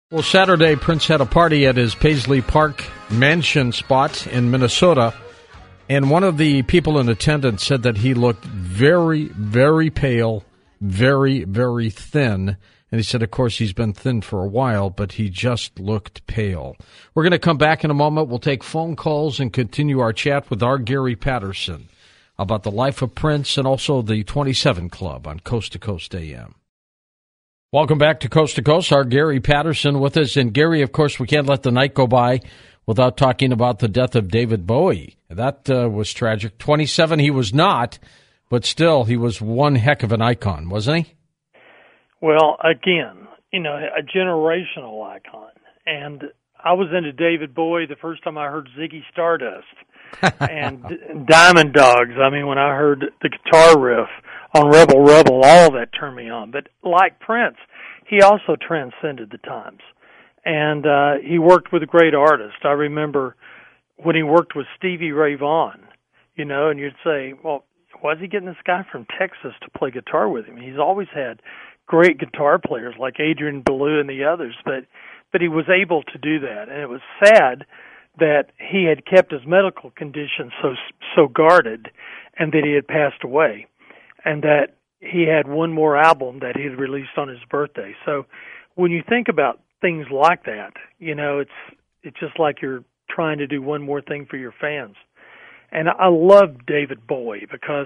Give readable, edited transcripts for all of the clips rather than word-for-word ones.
Well, Saturday, Prince had a party at his Paisley Park mansion spot in Minnesota, and one of the people in attendance said that he looked very, very pale, very, very thin. And he said, of course, he's been thin for a while, but he just looked pale. We're going to come back in a moment. We'll take phone calls and continue our chat with our Gary Patterson about the life of Prince and also the 27 Club on Coast to Coast AM. Welcome back to Coast. Our Gary Patterson with us. And Gary, of course, we can't let the night go by without talking about the death of David Bowie. That was tragic. 27 he was not, but still he was one heck of an icon, wasn't he? Well, again, a generational icon. And I was into David Bowie the first time I heard Ziggy Stardust and Diamond Dogs. I mean, when I heard the guitar riff on Rebel Rebel, all of that turned me on. But like Prince, he also transcended the times. And he worked with great artists. I remember when he worked with Stevie Ray Vaughan, and you'd say, well, why is he getting this guy from Texas to play guitar with him? He's always had great guitar players like Adrian Belew and the others, but he was able to do that. And it was sad that he had kept his medical condition so guarded and that he had passed away, and that he had one more album that he had released on his birthday. So when you think about things like that, it's just like you're trying to do one more thing for your fans. And I love David Bowie because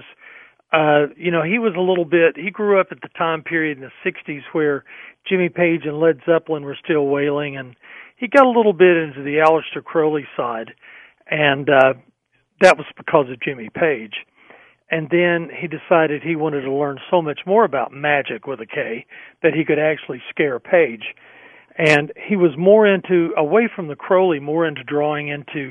he was a little bit, he grew up at the time period in the 60s where Jimmy Page and Led Zeppelin were still wailing, and he got a little bit into the Aleister Crowley side, and that was because of Jimmy Page. And then he decided he wanted to learn so much more about magic with a K that he could actually scare Page. And he was more away from the Crowley, more into drawing into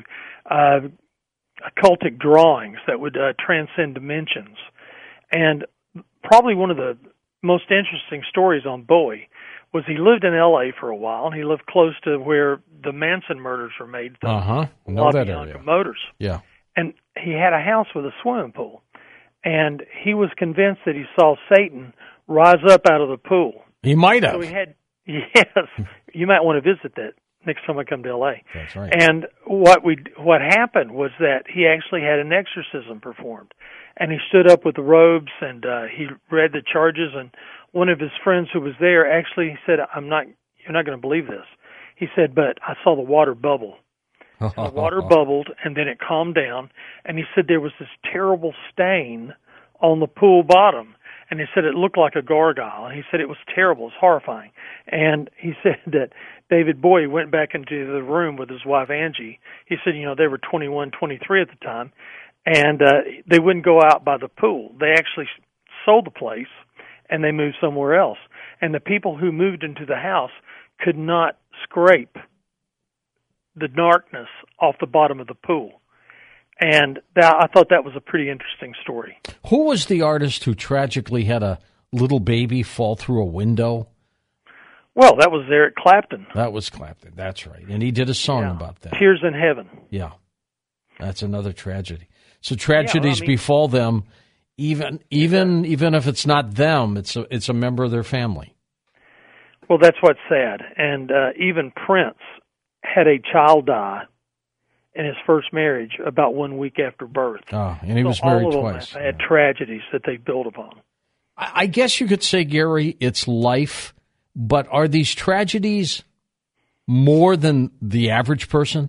occultic drawings that would transcend dimensions. And probably one of the most interesting stories on Bowie was he lived in L.A. for a while, and he lived close to where the Manson murders were made. Know that area. Motors. Yeah. And he had a house with a swimming pool. And he was convinced that he saw Satan rise up out of the pool. He might have. So yes, you might want to visit that next time I come to L.A. That's right. And what happened was that he actually had an exorcism performed. And he stood up with the robes, and he read the charges, and one of his friends who was there actually said, you're not going to believe this. He said, but I saw the water bubble. The water bubbled, and then it calmed down, and he said there was this terrible stain on the pool bottom, and he said it looked like a gargoyle, and he said it was terrible, it was horrifying. And he said that David Bowie went back into the room with his wife, Angie. He said, they were 21, 23 at the time, and they wouldn't go out by the pool. They actually sold the place, and they moved somewhere else. And the people who moved into the house could not scrape the darkness off the bottom of the pool. And I thought that was a pretty interesting story. Who was the artist who tragically had a little baby fall through a window? Well, that was Eric Clapton. That was Clapton, that's right. And he did a song about that. Tears in Heaven. Yeah, that's another tragedy. So tragedies befall them, even if it's not them, it's a member of their family. Well, that's what's sad. And even Prince had a child die in his first marriage about 1 week after birth. Oh, and he was married twice. All of them had tragedies that they built upon. I guess you could say, Gary, it's life, but are these tragedies more than the average person?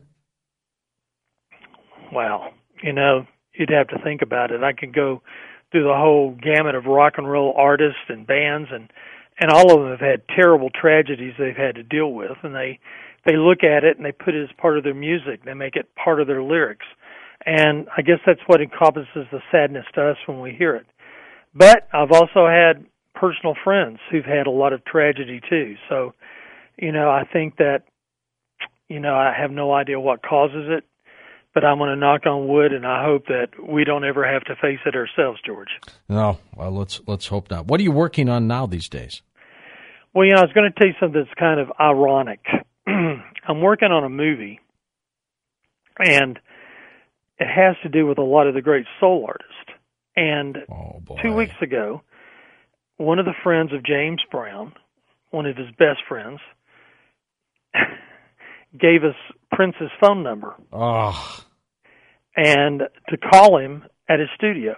Well, you'd have to think about it. I could go through the whole gamut of rock and roll artists and bands, and all of them have had terrible tragedies they've had to deal with, and they look at it and they put it as part of their music. They make it part of their lyrics. And I guess that's what encompasses the sadness to us when we hear it. But I've also had personal friends who've had a lot of tragedy too. So, I think that, I have no idea what causes it, but I'm going to knock on wood, and I hope that we don't ever have to face it ourselves, George. No, well, let's hope not. What are you working on now these days? Well, I was going to tell you something that's kind of ironic. I'm working on a movie, and it has to do with a lot of the great soul artists. And 2 weeks ago, one of the friends of James Brown, one of his best friends, gave us Prince's phone number. Oh. And to call him at his studio.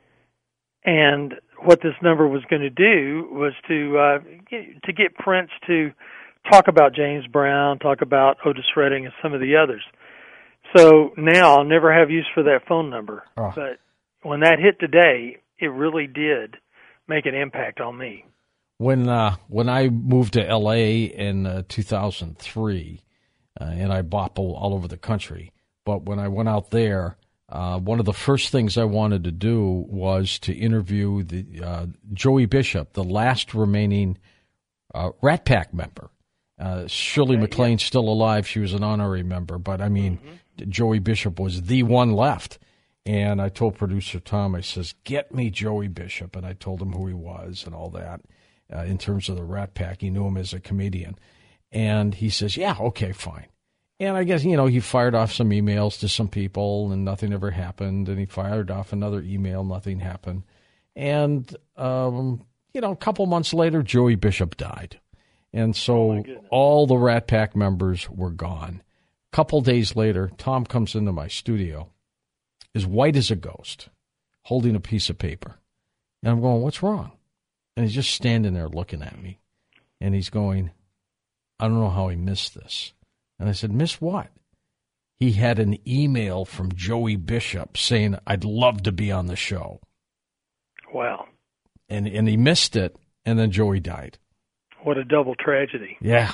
And what this number was going to do was to get Prince to talk about James Brown, talk about Otis Redding, and some of the others. So now I'll never have use for that phone number. Oh. But when that hit today, it really did make an impact on me. When I moved to L.A. in 2003, and I bop all over the country, but when I went out there, one of the first things I wanted to do was to interview the Joey Bishop, the last remaining Rat Pack member. Shirley MacLaine's still alive. She was an honorary member, but I mean, Joey Bishop was the one left. And I told producer Tom, I says, get me Joey Bishop. And I told him who he was and all that in terms of the Rat Pack. He knew him as a comedian. And he says, yeah, okay, fine. And I guess, he fired off some emails to some people and nothing ever happened. And he fired off another email, nothing happened. And, a couple months later, Joey Bishop died. And so all the Rat Pack members were gone. A couple days later, Tom comes into my studio, as white as a ghost, holding a piece of paper. And I'm going, what's wrong? And he's just standing there looking at me. And he's going, I don't know how he missed this. And I said, miss what? He had an email from Joey Bishop saying, I'd love to be on the show. Wow. And he missed it, and then Joey died. What a double tragedy. Yeah.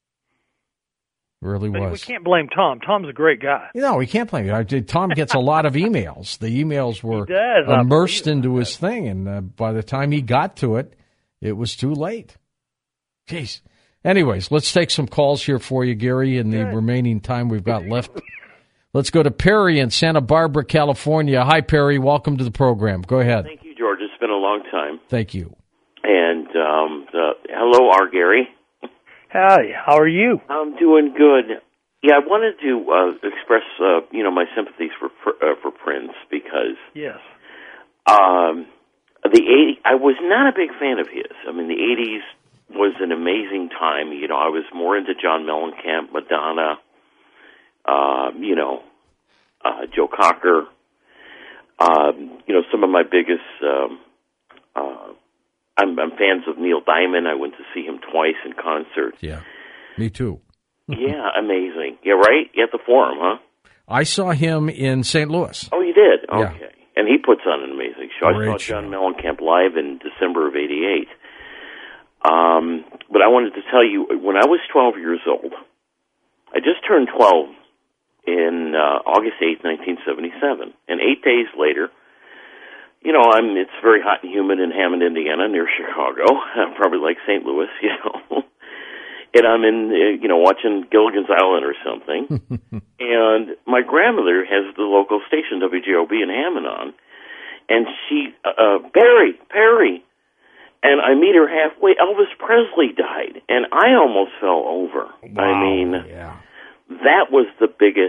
Really but was. We can't blame Tom. Tom's a great guy. No, we can't blame him. Tom gets a lot of emails. The emails were immersed into his thing, and by the time he got to it, it was too late. Jeez. Anyways, let's take some calls here for you, Gary, in the remaining time we've got left. Let's go to Perry in Santa Barbara, California. Hi, Perry. Welcome to the program. Go ahead. Thank you, George. It's been a long time. Thank you. And hello, R. Gary. Hi. How are you? I'm doing good. Yeah, I wanted to express, my sympathies for Prince because yes, the '80s. I was not a big fan of his. I mean, the '80s was an amazing time. I was more into John Mellencamp, Madonna, Joe Cocker. Some of my biggest. I'm fans of Neil Diamond. I went to see him twice in concert. Yeah, me too. Yeah, amazing. Yeah, right? At the Forum, huh? I saw him in St. Louis. Oh, you did? Yeah. Okay. And he puts on an amazing show. Great I saw show. John Mellencamp live in December of '88. But I wanted to tell you, when I was 12 years old, I just turned 12 in August 8th, 1977. And 8 days later, it's very hot and humid in Hammond, Indiana, near Chicago, probably like St. Louis, And I'm in, watching Gilligan's Island or something. And my grandmother has the local station, WJOB in Hammond on. And she, Perry. And I meet her halfway. Elvis Presley died. And I almost fell over. Wow, I mean, that was the biggest,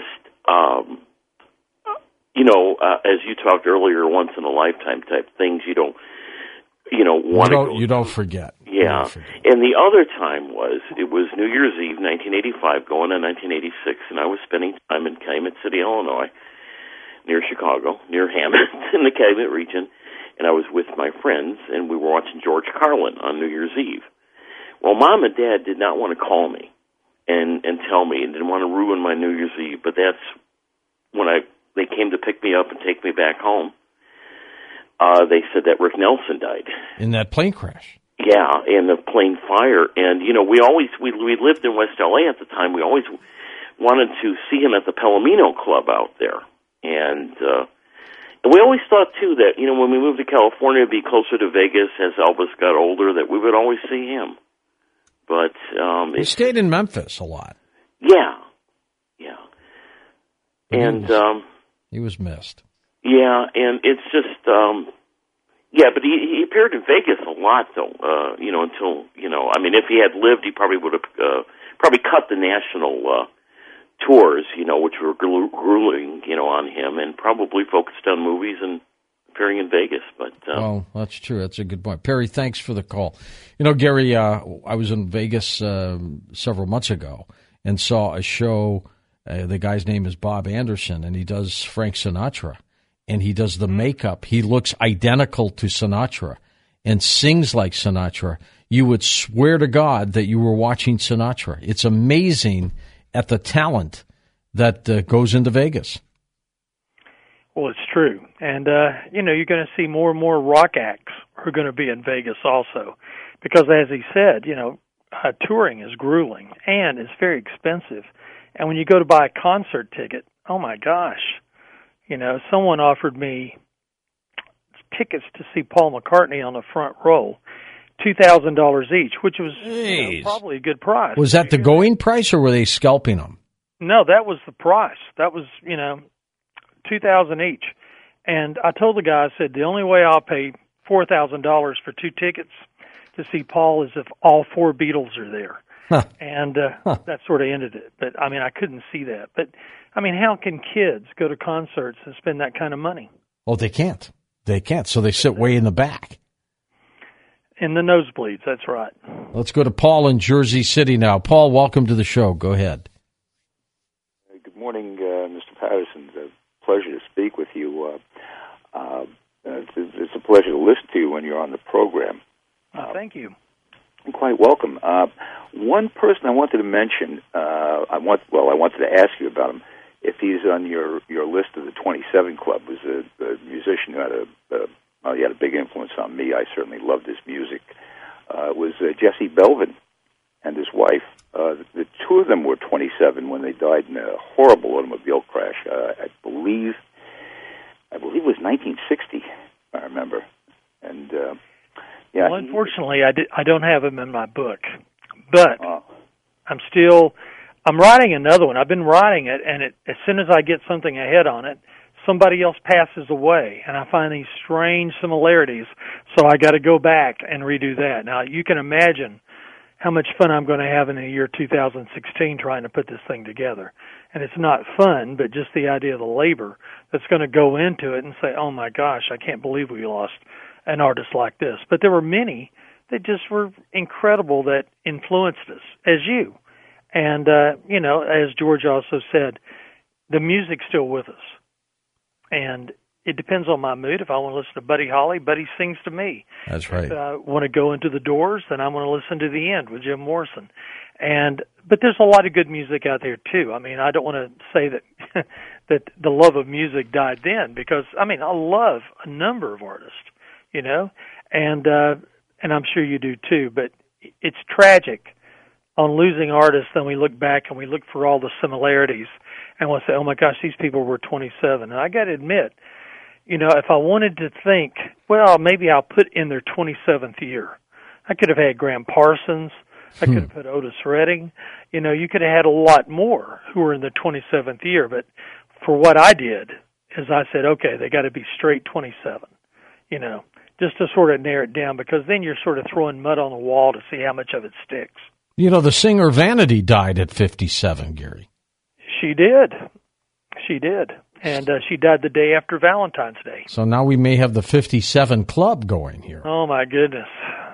as you talked earlier, once in a lifetime type things you don't, want to go. You don't forget. Yeah. And the other time it was New Year's Eve, 1985, going to 1986, and I was spending time in Calumet City, Illinois, near Chicago, near Hammond, in the Calumet region, and I was with my friends, and we were watching George Carlin on New Year's Eve. Well, Mom and Dad did not want to call me and tell me, and didn't want to ruin my New Year's Eve, but that's when they came to pick me up and take me back home. They said that Rick Nelson died. In that plane crash. Yeah, in the plane fire. And, we lived in West L.A. at the time. We always wanted to see him at the Palomino Club out there. And we always thought, too, that, when we moved to California, it'd be closer to Vegas as Elvis got older, that we would always see him. But he stayed in Memphis a lot. Yeah. Yeah. And he was missed. Yeah, and it's just, but he appeared in Vegas a lot, though, until, if he had lived, he probably would have probably cut the national tours, which were grueling, on him, and probably focused on movies and appearing in Vegas. But well, that's true. That's a good point. Perry, thanks for the call. Gary, I was in Vegas several months ago, and saw a show. The guy's name is Bob Anderson, and he does Frank Sinatra, and he does the makeup. He looks identical to Sinatra and sings like Sinatra. You would swear to God that you were watching Sinatra. It's amazing at the talent that goes into Vegas. Well, it's true. And, you're going to see more and more rock acts are going to be in Vegas also. Because, as he said, touring is grueling and it's very expensive. And when you go to buy a concert ticket, oh, my gosh. Someone offered me tickets to see Paul McCartney on the front row, $2,000 each, which was probably a good price. Was that the going price, or were they scalping them? No, that was the price. That was, $2,000 each. And I told the guy, I said, the only way I'll pay $4,000 for 2 tickets to see Paul is if all 4 Beatles are there. And that sort of ended it. But, I couldn't see that. But, how can kids go to concerts and spend that kind of money? Oh, they can't. They can't. So they sit way in the back. In the nosebleeds, that's right. Let's go to Paul in Jersey City now. Paul, welcome to the show. Go ahead. Good morning, Mr. Patterson. It's a pleasure to speak with you. It's a pleasure to listen to you when you're on the program. Thank you. You're quite welcome. One person I wanted to mention, I wanted to ask you about him. If he's on your list of the 27 Club, was a musician who had he had a big influence on me. I certainly loved his music. Was Jesse Belvin and his wife. The two of them were 27 when they died in a horrible automobile crash. I believe it was 1960. I remember. And well, unfortunately, I don't have him in my book, but I'm writing another one. I've been writing it, and as soon as I get something ahead on it, somebody else passes away, and I find these strange similarities, so I got to go back and redo that. Now, you can imagine how much fun I'm going to have in the year 2016 trying to put this thing together. And it's not fun, but just the idea of the labor that's going to go into it and say, oh, my gosh, I can't believe we lost an artist like this. But there were many that just were incredible that influenced us, as you. And, as George also said, the music's still with us. And it depends on my mood. If I want to listen to Buddy Holly, Buddy sings to me. That's right. If I want to go into the Doors, then I want to listen to The End with Jim Morrison. But there's a lot of good music out there, too. I don't want to say that that the love of music died then, because, I love a number of artists, and I'm sure you do, too. But it's tragic on losing artists. Then we look back and we look for all the similarities, and we'll say, oh, my gosh, these people were 27. And I got to admit, if I wanted to think, well, maybe I'll put in their 27th year. I could have had Graham Parsons. I could have put Otis Redding. You could have had a lot more who were in the 27th year. But for what I did is I said, okay, they got to be straight 27, just to sort of narrow it down, because then you're sort of throwing mud on the wall to see how much of it sticks. The singer Vanity died at 57, Gary. She did. And she died the day after Valentine's Day. So now we may have the 57 Club going here. Oh, my goodness.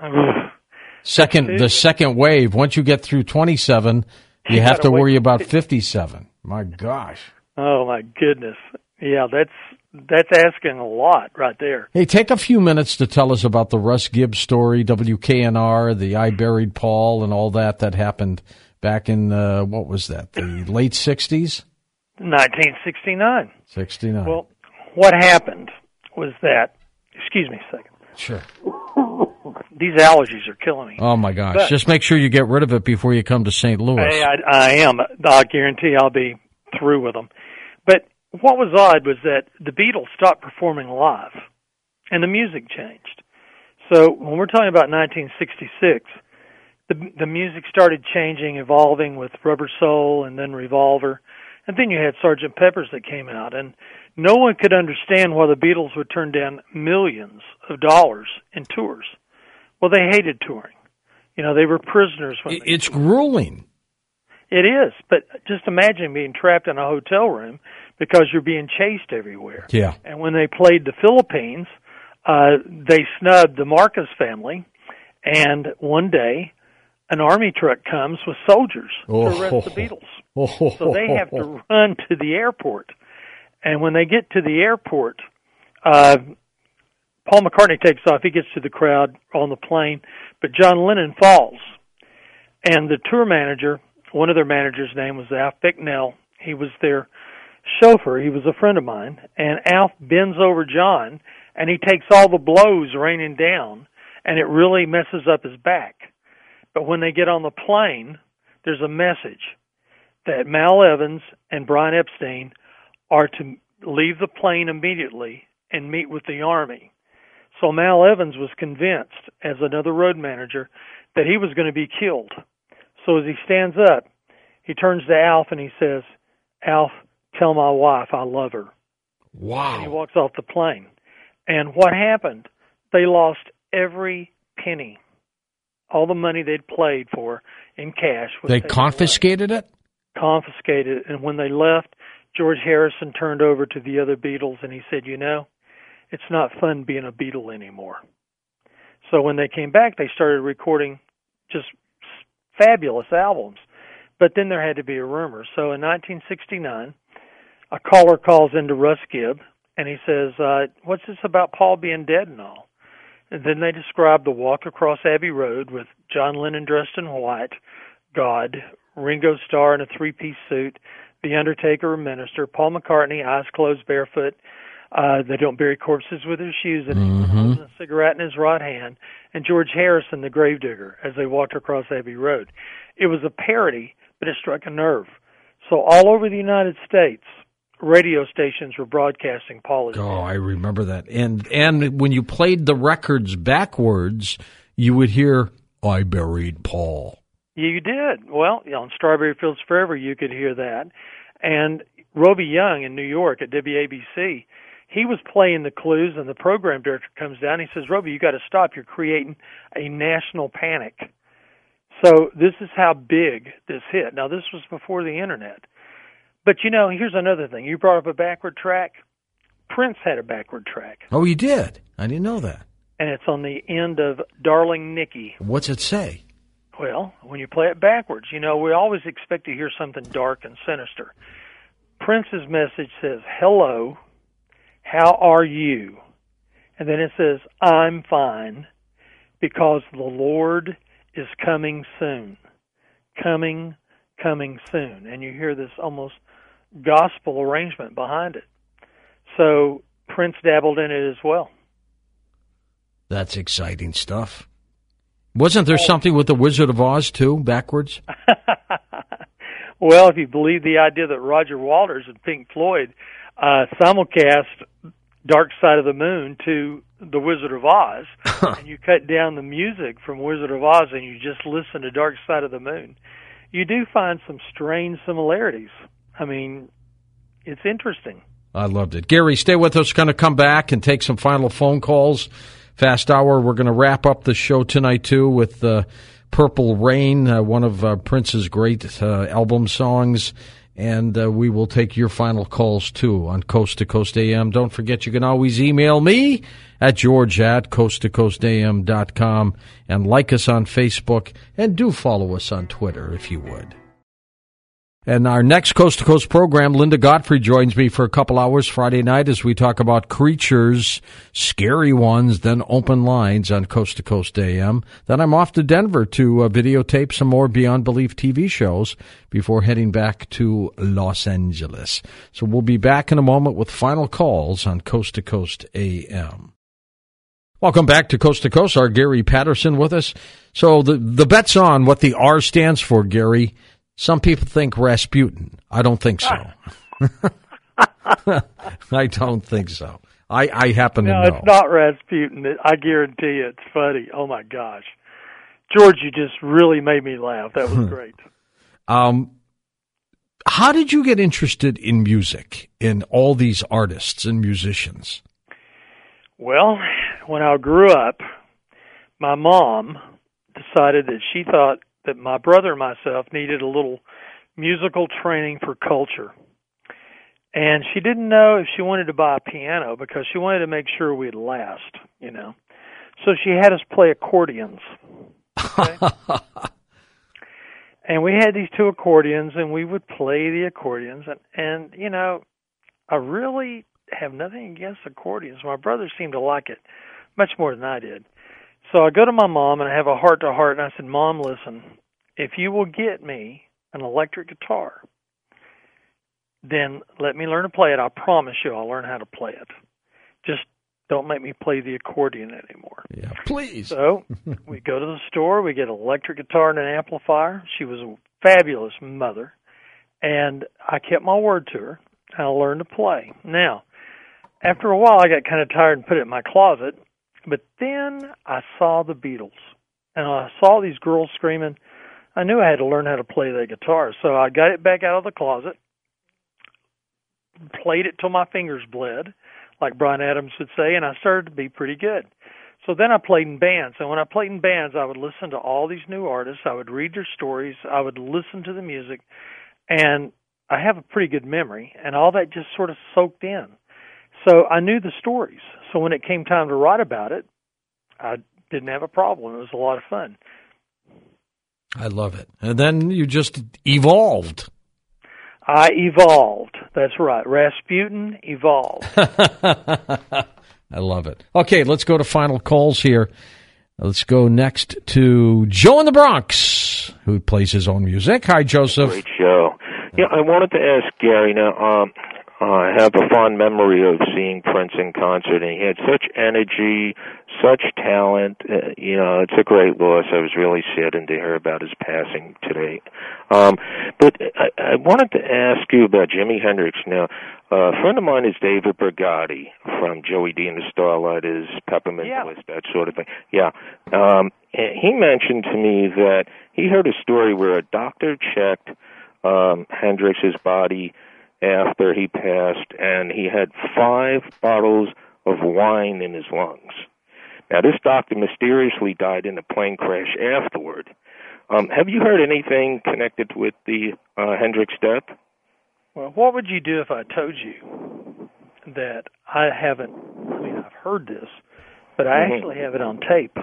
The second wave, once you get through 27, you have to worry about 57. My gosh. Oh, my goodness. Yeah, that's asking a lot right there. Hey, take a few minutes to tell us about the Russ Gibbs story, WKNR, the I Buried Paul, and all that happened back in, what was that, the late 60s? 1969. 69. Well, what happened was that, excuse me a second. Sure. These allergies are killing me. Oh, my gosh. Just make sure you get rid of it before you come to St. Louis. Hey, I am. I'll guarantee I'll be through with them. But what was odd was that the Beatles stopped performing live, and the music changed. So when we're talking about 1966, the music started changing, evolving with Rubber Soul and then Revolver. And then you had Sgt. Pepper's that came out, and no one could understand why the Beatles would turn down millions of dollars in tours. Well, they hated touring. They were prisoners. It's grueling. It is, but just imagine being trapped in a hotel room because you're being chased everywhere. Yeah. And when they played the Philippines, they snubbed the Marcus family, and one day an army truck comes with soldiers to arrest the Beatles. So they have to run to the airport. And when they get to the airport, Paul McCartney takes off. He gets to the crowd on the plane, but John Lennon falls. And the tour manager, one of their managers' name was Alf Bicknell. He was their chauffeur. He was a friend of mine. And Alf bends over John, and he takes all the blows raining down, and it really messes up his back. But when they get on the plane, there's a message that Mal Evans and Brian Epstein are to leave the plane immediately and meet with the Army. So Mal Evans was convinced, as another road manager, that he was going to be killed. So as he stands up, he turns to Alf and he says, "Alf, tell my wife I love her." Wow. And he walks off the plane. And what happened? They lost every penny. All the money they'd played for in cash. They confiscated it? Confiscated it. And when they left, George Harrison turned over to the other Beatles and he said, "You know, it's not fun being a Beatle anymore." So when they came back, they started recording just fabulous albums. But then there had to be a rumor. So in 1969, a caller calls into Russ Gibb, and he says, "What's this about Paul being dead and all?" And then they described the walk across Abbey Road with John Lennon dressed in white, God, Ringo Starr in a three-piece suit, The Undertaker, a minister, Paul McCartney, eyes closed, barefoot. They don't bury corpses with their shoes in him, holding a cigarette in his right hand, and George Harrison, the gravedigger, as they walked across Abbey Road. It was a parody, but it struck a nerve. So all over the United States, radio stations were broadcasting Paul is dead. Oh, I remember that. And when you played the records backwards, you would hear, "I buried Paul." Yeah, you did. Well, on Strawberry Fields Forever, you could hear that. And Roby Young in New York at WABC, he was playing the clues, and the program director comes down. He says, "Roby, you got to stop. You're creating a national panic." So this is how big this hit. Now, this was before the Internet. But, you know, here's another thing. You brought up a backward track. Prince had a backward track. Oh, he did? I didn't know that. And it's on the end of Darling Nikki. What's it say? Well, when you play it backwards, you know, we always expect to hear something dark and sinister. Prince's message says, "Hello, how are you?" And then it says, "I'm fine, because the Lord is coming soon. Coming soon." And you hear this almost gospel arrangement behind it. So Prince dabbled in it as well. That's exciting stuff. Wasn't there something with the Wizard of Oz, too, backwards? Well, if you believe the idea that Roger Waters and Pink Floyd simulcast Dark Side of the Moon to the Wizard of Oz, and you cut down the music from Wizard of Oz and you just listen to Dark Side of the Moon, you do find some strange similarities. I mean, it's interesting. I loved it. Gary, stay with us. Going to come back and take some final phone calls. Fast hour. We're going to wrap up the show tonight, too, with Purple Rain, one of Prince's great album songs. And we will take your final calls, too, on Coast to Coast AM. Don't forget, you can always email me at george@coasttocoastam.com and like us on Facebook. And do follow us on Twitter, if you would. And our next Coast to Coast program, Linda Godfrey joins me for a couple hours Friday night as we talk about creatures, scary ones, then open lines on Coast to Coast AM. Then I'm off to Denver to videotape some more Beyond Belief TV shows before heading back to Los Angeles. So we'll be back in a moment with final calls on Coast to Coast AM. Welcome back to Coast. Our Gary Patterson with us. So the bet's on what the R stands for, Gary. Some people think Rasputin. I don't think so. I don't think so. I happen to know. No, it's not Rasputin. I guarantee you it's funny. Oh, my gosh. George, you just really made me laugh. That was great. How did you get interested in music, in all these artists and musicians? Well, when I grew up, my mom decided that she thought that my brother and myself needed a little musical training for culture. And she didn't know if she wanted to buy a piano because she wanted to make sure we'd last, you know. So she had us play accordions. Okay? And we had these two accordions, and we would play the accordions. And you know, I really have nothing against accordions. My brother seemed to like it much more than I did. So I go to my mom, and I have a heart-to-heart, and I said, Mom, listen, if you will get me an electric guitar, then let me learn to play it. I promise you I'll learn how to play it. Just don't make me play the accordion anymore. Yeah, please. So we go to the store, we get an electric guitar and an amplifier. She was a fabulous mother, and I kept my word to her. I learned to play. Now, after a while, I got kind of tired and put it in my closet, but then I saw the Beatles, and I saw these girls screaming. I knew I had to learn how to play the guitar, so I got it back out of the closet, played it till my fingers bled, like Bryan Adams would say, and I started to be pretty good. So then I played in bands, and when I played in bands, I would listen to all these new artists. I would read their stories. I would listen to the music, and I have a pretty good memory, and all that just sort of soaked in. So I knew the stories. So when it came time to write about it, I didn't have a problem. It was a lot of fun. I love it. And then you just evolved. I evolved. That's right. Rasputin evolved. I love it. Okay, let's go to final calls here. Let's go next to Joe in the Bronx, who plays his own music. Hi, Joseph. Great show. Yeah, I wanted to ask Gary. Now, I have a fond memory of seeing Prince in concert, and he had such energy, such talent. It's a great loss. I was really saddened to hear about his passing today. But I wanted to ask you about Jimi Hendrix. Now, a friend of mine is David Brigatti from Joey D and the Starlighters, Peppermint Bliss, that sort of thing. Yeah. And he mentioned to me that he heard a story where a doctor checked Hendrix's body after he passed, and he had 5 bottles of wine in his lungs. Now, this doctor mysteriously died in a plane crash afterward. Have you heard anything connected with the Hendrix death? Well, what would you do if I told you that I've heard this, but I actually have it on tape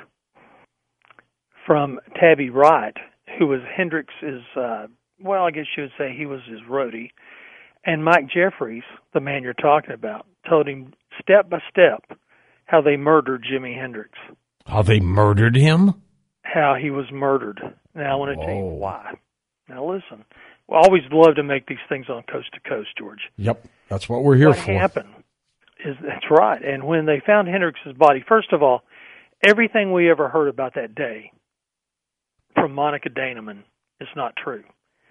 from Tabby Wright, who was Hendrix's, I guess you would say he was his roadie. And Mike Jeffries, the man you're talking about, told him step by step how they murdered Jimi Hendrix. How they murdered him? How he was murdered. Now, I want to tell you why. Now, listen. We always love to make these things on Coast to Coast, George. Yep, that's what we're here for. What happened is, that's right. And when they found Hendrix's body, first of all, everything we ever heard about that day from Monica Daneman is not true.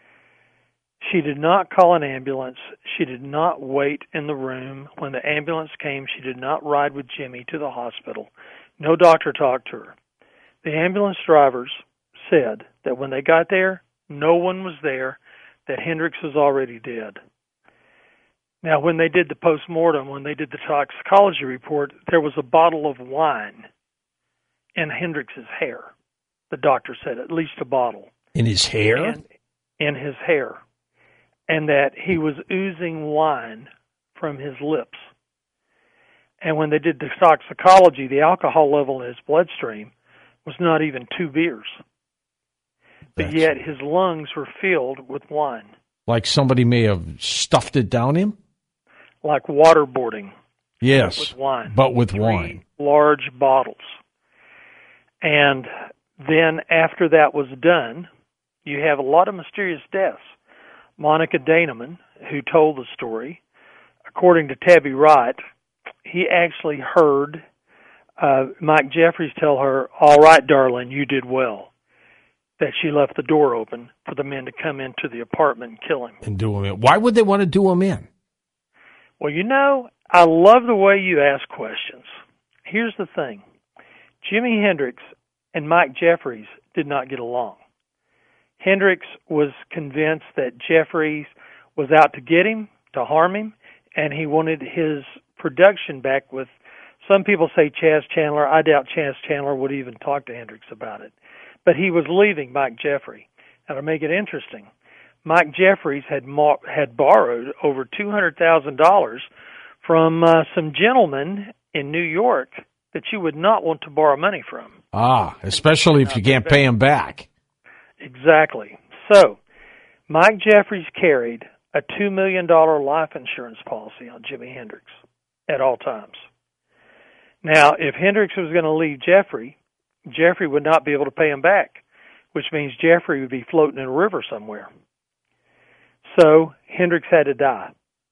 She did not call an ambulance. She did not wait in the room. When the ambulance came, she did not ride with Jimmy to the hospital. No doctor talked to her. The ambulance drivers said that when they got there, no one was there, that Hendrix was already dead. Now, when they did the postmortem, when they did the toxicology report, there was a bottle of wine in Hendrix's hair. The doctor said at least a bottle. In his hair? In his hair. And that he was oozing wine from his lips. And when they did the toxicology, the alcohol level in his bloodstream was not even 2 beers. But yet his lungs were filled with wine. Like somebody may have stuffed it down him? Like waterboarding. Yes, with wine. But with 3 wine. large bottles. And then after that was done, you have a lot of mysterious deaths. Monica Daneman, who told the story, according to Tabby Wright, he actually heard Mike Jeffries tell her, "All right, darling, you did well," that she left the door open for the men to come into the apartment and kill him. And do him in. Why would they want to do him in? Well, I love the way you ask questions. Here's the thing. Jimi Hendrix and Mike Jeffries did not get along. Hendrix was convinced that Jeffries was out to get him, to harm him, and he wanted his production back with, some people say Chas Chandler. I doubt Chas Chandler would even talk to Hendrix about it. But he was leaving Mike Jeffrey. Now, to make it interesting, Mike Jeffries had borrowed over $200,000 from some gentlemen in New York that you would not want to borrow money from. Especially if you can't pay him back. Exactly. So, Mike Jeffries carried a $2 million life insurance policy on Jimi Hendrix at all times. Now, if Hendrix was going to leave Jeffrey would not be able to pay him back, which means Jeffrey would be floating in a river somewhere. So, Hendrix had to die.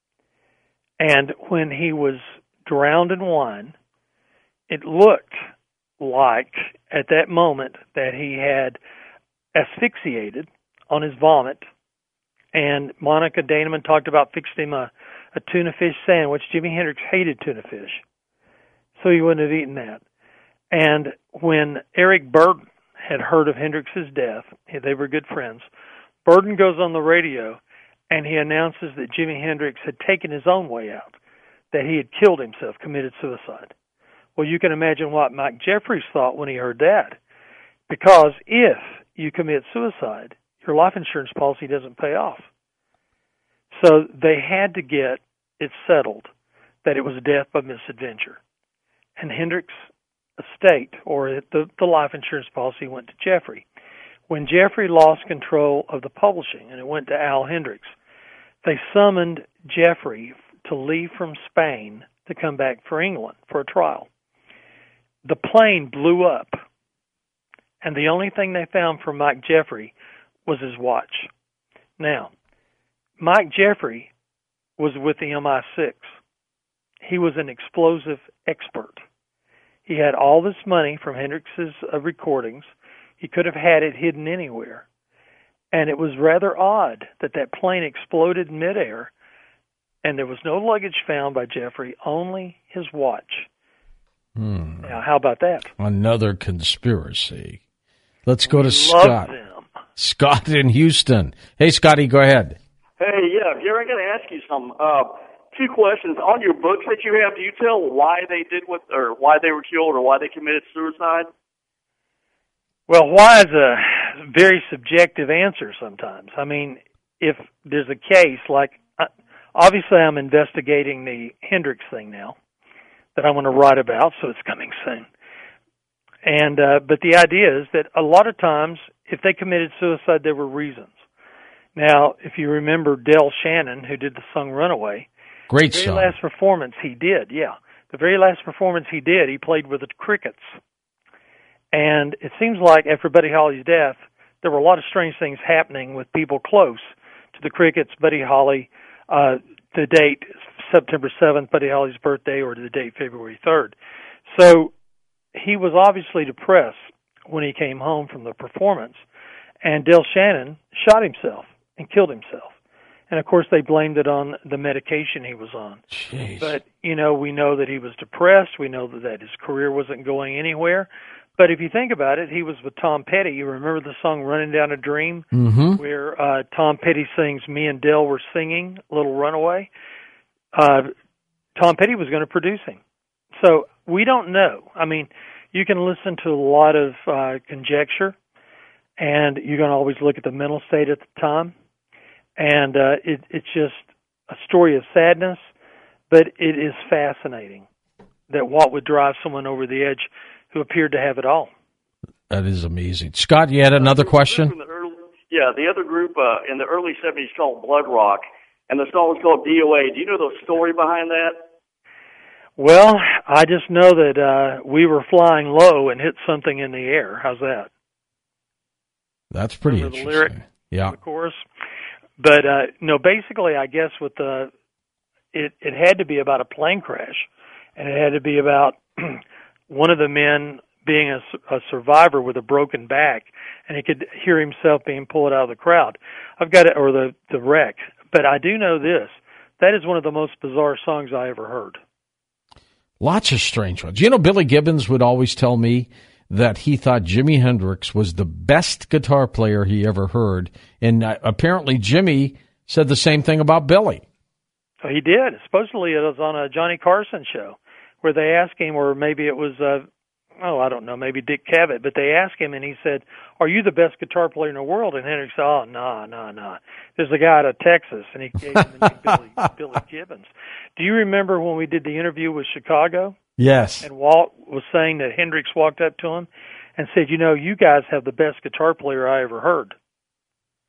And when he was drowned in wine, it looked like at that moment that he had asphyxiated on his vomit. And Monica Daneman talked about fixing him a tuna fish sandwich. Jimi Hendrix hated tuna fish, so he wouldn't have eaten that. And when Eric Burdon had heard of Hendrix's death, they were good friends, Burdon goes on the radio and he announces that Jimi Hendrix had taken his own way out, that he had killed himself, committed suicide. Well, you can imagine what Mike Jeffries thought when he heard that, because if you commit suicide, your life insurance policy doesn't pay off. So they had to get it settled that it was death by misadventure. And Hendrix estate, or the life insurance policy, went to Jeffrey. When Jeffrey lost control of the publishing and it went to Al Hendrix, they summoned Jeffrey to leave from Spain to come back for England for a trial. The plane blew up, and the only thing they found from Mike Jeffrey was his watch. Now, Mike Jeffrey was with the MI6. He was an explosive expert. He had all this money from Hendrix's recordings. He could have had it hidden anywhere. And it was rather odd that that plane exploded in midair, and there was no luggage found by Jeffrey, only his watch. Now, how about that? Another conspiracy. Let's go to Scott. Scott in Houston. Hey, Scotty, go ahead. Hey, yeah, Gary, I got to ask you some. Two questions. On your books that you have, do you tell why they did what, or why they were killed, or why they committed suicide? Well, why is a very subjective answer sometimes. I mean, if there's a case, like, obviously I'm investigating the Hendrix thing now that I'm going to write about, so it's coming soon. And but the idea is that a lot of times, if they committed suicide, there were reasons. Now, if you remember Del Shannon, who did the song Runaway, great the very song. last performance he did, the very last performance he did, he played with the Crickets. And it seems like after Buddy Holly's death, there were a lot of strange things happening with people close to the Crickets, Buddy Holly, the date September 7th, Buddy Holly's birthday, or the date February 3rd. So he was obviously depressed when he came home from the performance, and Del Shannon shot himself and killed himself. And, of course, they blamed it on the medication he was on. Jeez. But, you know, we know that he was depressed. We know that his career wasn't going anywhere. But if you think about it, he was with Tom Petty. You remember the song Running Down a Dream, where Tom Petty sings, me and Del were singing Little Runaway? Tom Petty was going to produce him. So we don't know. I mean, you can listen to a lot of conjecture, and you're going to always look at the mental state at the time. And it's just a story of sadness, but it is fascinating that what would drive someone over the edge who appeared to have it all. That is amazing. Scott, you had another question? The other group in the early 70s called Blood Rock, and the song was called DOA. Do you know the story behind that? Well, I just know that we were flying low and hit something in the air. How's that? That's pretty Remember interesting. The lyric, yeah. the chorus. But no, basically, I guess with it had to be about a plane crash, and it had to be about one of the men being a survivor with a broken back, and he could hear himself being pulled out of the crowd. I've got it, or the wreck. But I do know this: that is one of the most bizarre songs I ever heard. Lots of strange ones. You know, Billy Gibbons would always tell me that he thought Jimi Hendrix was the best guitar player he ever heard. And apparently Jimmy said the same thing about Billy. Oh, he did. Supposedly it was on a Johnny Carson show where they asked him, or maybe it was, I don't know, maybe Dick Cavett, but they asked him and he said, are you the best guitar player in the world? And Hendrix said, oh, no. There's a guy out of Texas, and he gave him the name Billy Gibbons. Do you remember when we did the interview with Chicago? Yes. And Walt was saying that Hendrix walked up to him and said, you know, you guys have the best guitar player I ever heard.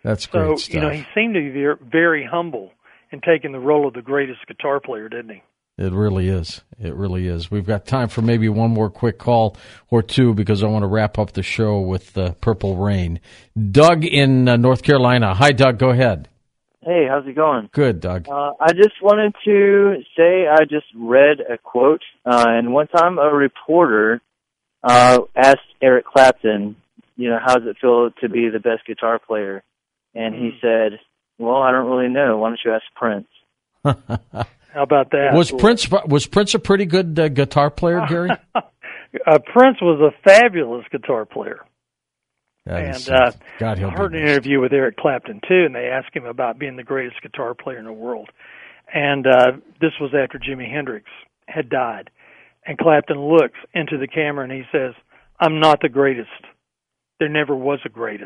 That's great stuff. So, he seemed to be very, very humble in taking the role of the greatest guitar player, didn't he? It really is. It really is. We've got time for maybe one more quick call or two because I want to wrap up the show with Purple Rain. Doug in North Carolina. Hi, Doug. Go ahead. Hey, how's it going? Good, Doug. I just wanted to say I just read a quote, and one time a reporter asked Eric Clapton, how does it feel to be the best guitar player? And he said, well, I don't really know. Why don't you ask Prince? How about that? Was Prince a pretty good guitar player, Gary? Prince was a fabulous guitar player. God, I heard an interview with Eric Clapton, too, and they asked him about being the greatest guitar player in the world. And this was after Jimi Hendrix had died. And Clapton looks into the camera and he says, I'm not the greatest. There never was a greatest.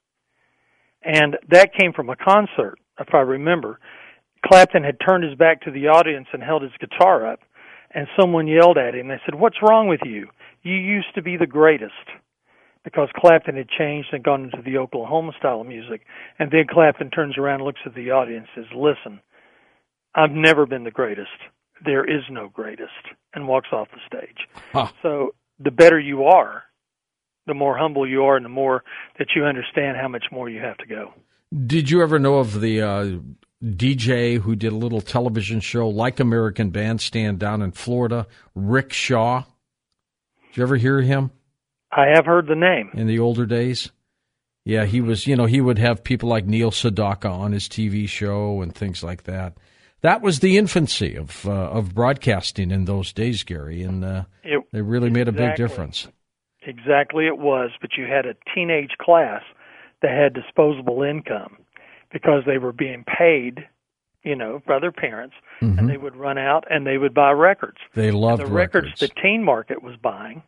And that came from a concert, if I remember. Clapton had turned his back to the audience and held his guitar up, and someone yelled at him. They said, what's wrong with you? You used to be the greatest. Because Clapton had changed and gone into the Oklahoma style of music. And then Clapton turns around and looks at the audience and says, listen, I've never been the greatest. There is no greatest, and walks off the stage. Huh. So the better you are, the more humble you are, and the more that you understand how much more you have to go. Did you ever know of the DJ who did a little television show like American Bandstand down in Florida, Rick Shaw? Did you ever hear him? I have heard the name. In the older days? Yeah, he was, he would have people like Neil Sedaka on his TV show and things like that. That was the infancy of broadcasting in those days, Gary, and they really made a big difference. Exactly it was, but you had a teenage class that had disposable income because they were being paid, by their parents, and they would run out and they would buy records. They loved the records the teen market was buying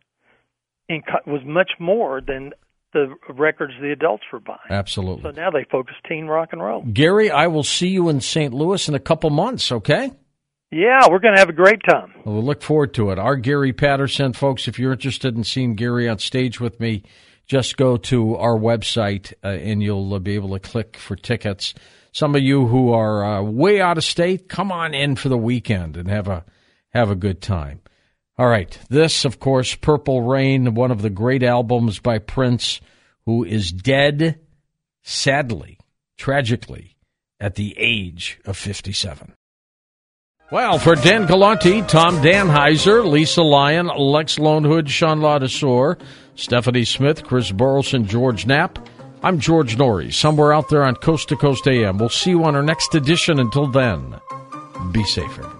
was much more than the records the adults were buying. Absolutely. So now they focus teen rock and roll. Gary, I will see you in St. Louis in a couple months, okay? Yeah, we're going to have a great time. Well, we'll look forward to it. Our Gary Patterson, folks, if you're interested in seeing Gary on stage with me, just go to our website and you'll be able to click for tickets. Some of you who are way out of state, come on in for the weekend and have a good time. All right, this, of course, Purple Rain, one of the great albums by Prince, who is dead, sadly, tragically, at the age of 57. Well, for Dan Galante, Tom Danheiser, Lisa Lyon, Lex Lonehood, Sean Ladesseur, Stephanie Smith, Chris Burleson, George Knapp, I'm George Norrie, somewhere out there on Coast to Coast AM. We'll see you on our next edition. Until then, be safe, everyone.